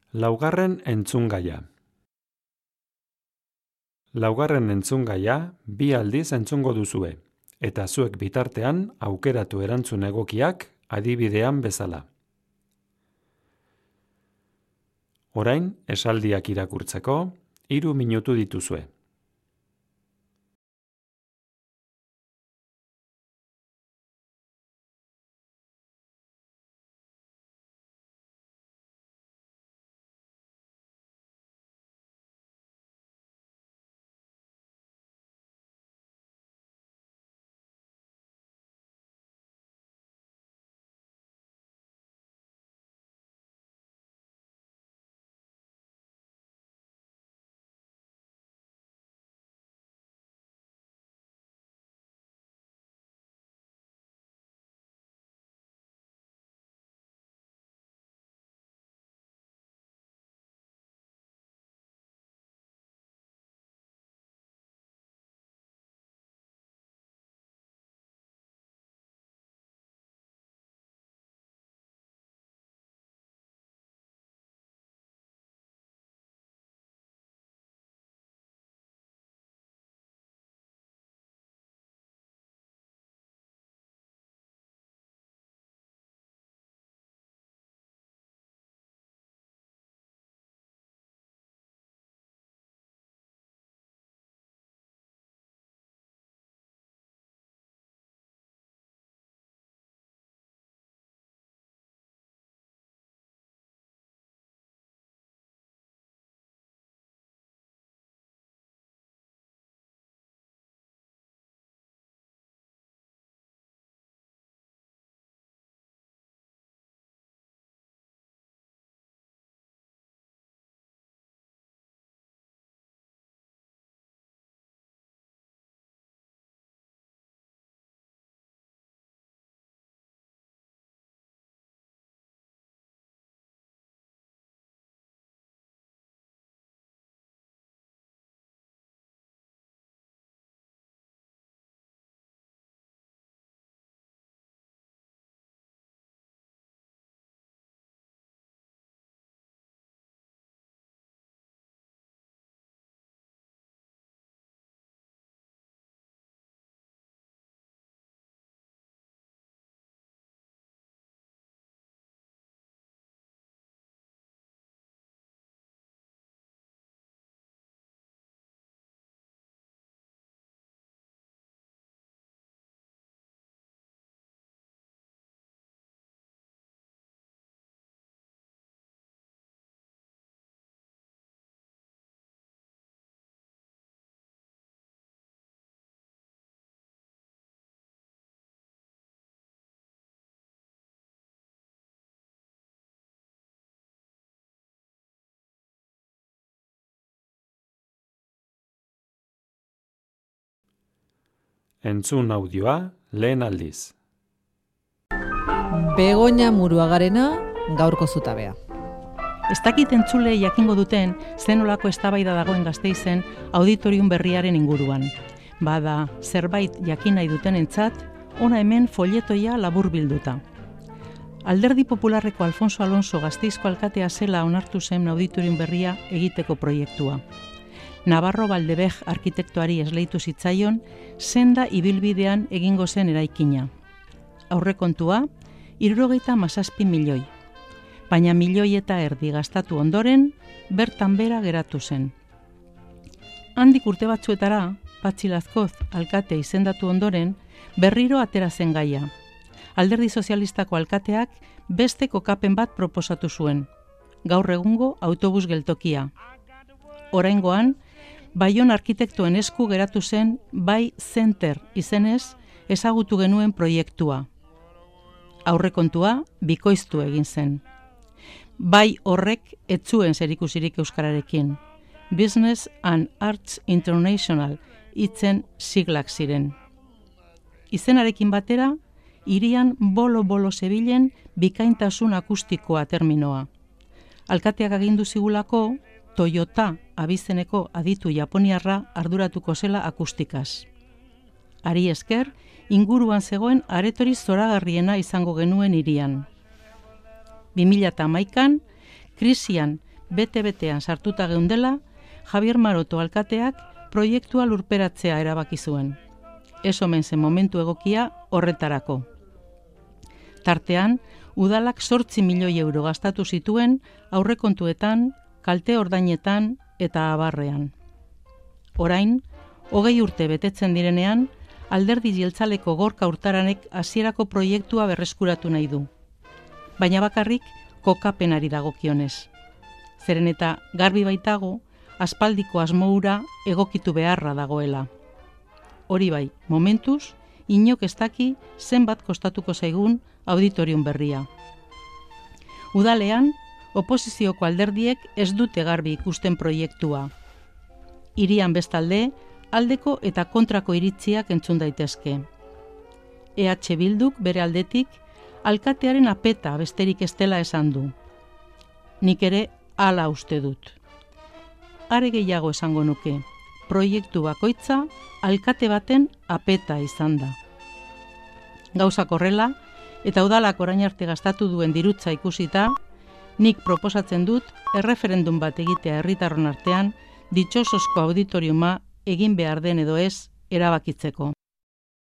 Laugarren entzungaia. Laugarren entzungaia 2 aldiz entzungo duzue, eta zuek bitartean aukeratu erantzun egokiak adibidean bezala. Orain, esaldiak irakurtzeko 3 minutu dituzue. Entzun audioa lehen aldiz. Begoña Muruagarena gaurko zutabea. Ez dakit entzule jakingo duten zenolako eztabaida dagoen Gasteizen auditorium berriaren inguruan. Bada, zerbait jakin nahi dutenentzat, hona hemen folletoia labur bilduta. Alderdi Popularreko Alfonso Alonso Gasteizko alkatea zela onartu zen auditorium berria egiteko proiektua. Navarro Baldebeg arkitektoari esleitu zitzaion, senda ibilbidean egingo zen eraikina. Aurrekontua, 77 milioi. Baina 1,5 milioi gastatu ondoren, bertan bera geratu zen. Handik urte batzuetara, Patxi Lazkoz alkate izendatu ondoren, berriro atera zen gaia. Alderdi Sozialistako alkateak beste kokapen bat proposatu zuen. Gaur egungo autobus geltokia. Oraingoan, Baion arkitektuen esku geratu zen Bai Center izenez ezagutu genuen proiektua. Aurrekontua bikoiztu egin zen. Bai horrek ez zuen zerikusirik euskararekin. Business and Arts International hitzen siglak ziren. Izenarekin batera, hirian bolo-bolo zebilen bikaintasun akustikoa terminoa. Alkateak agindu zigulako, Toyota abizeneko aditu japoniarra arduratuko zela akustikaz. Hari esker, inguruan zegoen aretori zoragarriena izango genuen hirian. 2011an, krisian bete-betean sartuta geundela, Javier Maroto alkateak proiektua lurperatzea erabaki zuen. Ez omen zen momentu egokia horretarako. Tartean, udalak 8 milioi euro gastatu zituen aurrekontuetan, kalte ordainetan eta abarrean. Orain, 20 urte betetzen direnean, Alderdi Jeltzaleko Gorka Urtaranek hasierako proiektua berreskuratu nahi du. Baina bakarrik kokapenari dagokionez. Zeren eta garbi baitago, aspaldiko asmo hura egokitu beharra dagoela. Hori bai, momentuz, inok ez daki zenbat kostatuko zaigun auditorium berria. Udalean, oposizioko alderdiek ez dute garbi ikusten proiektua. Hirian bestalde, aldeko eta kontrako iritziak entzun daitezke. EH Bilduk bere aldetik, alkatearen apeta besterik ez dela esan du. Nik ere hala uste dut. Are gehiago esango nuke, proiektu bakoitza alkate baten apeta izan da. Gauzak horrela, eta udalak orain arte gastatu duen dirutza ikusita, nik proposatzen dut erreferendum bat egitea herritarron artean ditxosozko auditoriuma egin behar den edo ez erabakitzeko.